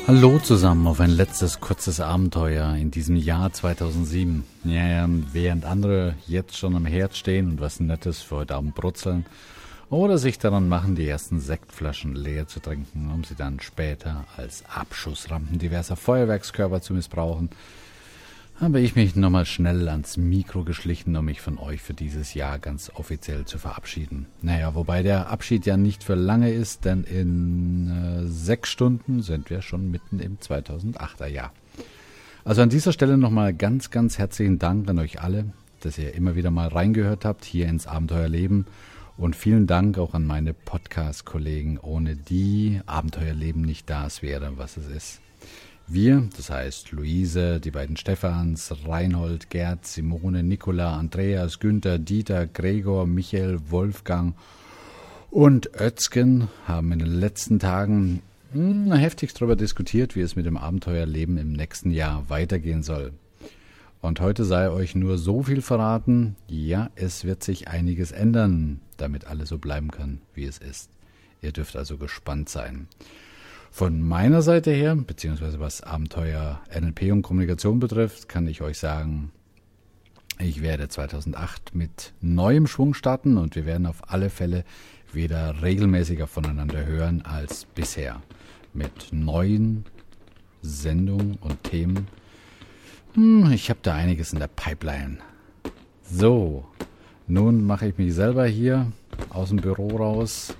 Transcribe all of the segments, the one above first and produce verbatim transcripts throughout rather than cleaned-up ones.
Hallo zusammen auf ein letztes kurzes Abenteuer in diesem Jahr zweitausendsieben. Ja, ja, während andere jetzt schon am Herd stehen und was Nettes für heute Abend brutzeln oder sich daran machen, die ersten Sektflaschen leer zu trinken, um sie dann später als Abschussrampen diverser Feuerwerkskörper zu missbrauchen, habe ich mich nochmal schnell ans Mikro geschlichen, um mich von euch für dieses Jahr ganz offiziell zu verabschieden. Naja, wobei der Abschied ja nicht für lange ist, denn in äh, sechs Stunden sind wir schon mitten im zweitausendachter Jahr. Also an dieser Stelle nochmal ganz, ganz herzlichen Dank an euch alle, dass ihr immer wieder mal reingehört habt hier ins Abenteuerleben. Und vielen Dank auch an meine Podcast-Kollegen, ohne die Abenteuerleben nicht das wäre, was es ist. Wir, das heißt Luise, die beiden Stephans, Reinhold, Gerd, Simone, Nicola, Andreas, Günther, Dieter, Gregor, Michael, Wolfgang und Özgen, haben in den letzten Tagen mh, heftig darüber diskutiert, wie es mit dem Abenteuerleben im nächsten Jahr weitergehen soll. Und heute sei euch nur so viel verraten, ja, es wird sich einiges ändern, damit alles so bleiben kann, wie es ist. Ihr dürft also gespannt sein. Von meiner Seite her, beziehungsweise was Abenteuer N L P und Kommunikation betrifft, kann ich euch sagen, ich werde zweitausendacht mit neuem Schwung starten und wir werden auf alle Fälle wieder regelmäßiger voneinander hören als bisher. Mit neuen Sendungen und Themen. Hm, ich habe da einiges in der Pipeline. So, nun mache ich mich selber hier aus dem Büro raus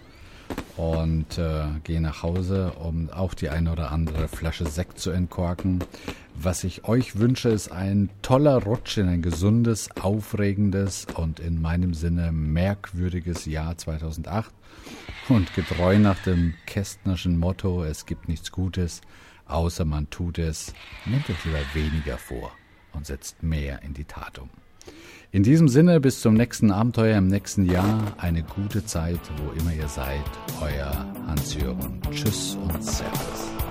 und äh, gehe nach Hause, um auch die eine oder andere Flasche Sekt zu entkorken. Was ich euch wünsche, ist ein toller Rutsch in ein gesundes, aufregendes und in meinem Sinne merkwürdiges Jahr zweitausendacht. Und getreu nach dem Kästnerschen Motto, es gibt nichts Gutes, außer man tut es, nehmt euch lieber weniger vor und setzt mehr in die Tat um. In diesem Sinne, bis zum nächsten Abenteuer im nächsten Jahr. Eine gute Zeit, wo immer ihr seid. Euer Hans-Jürgen. Tschüss und Servus.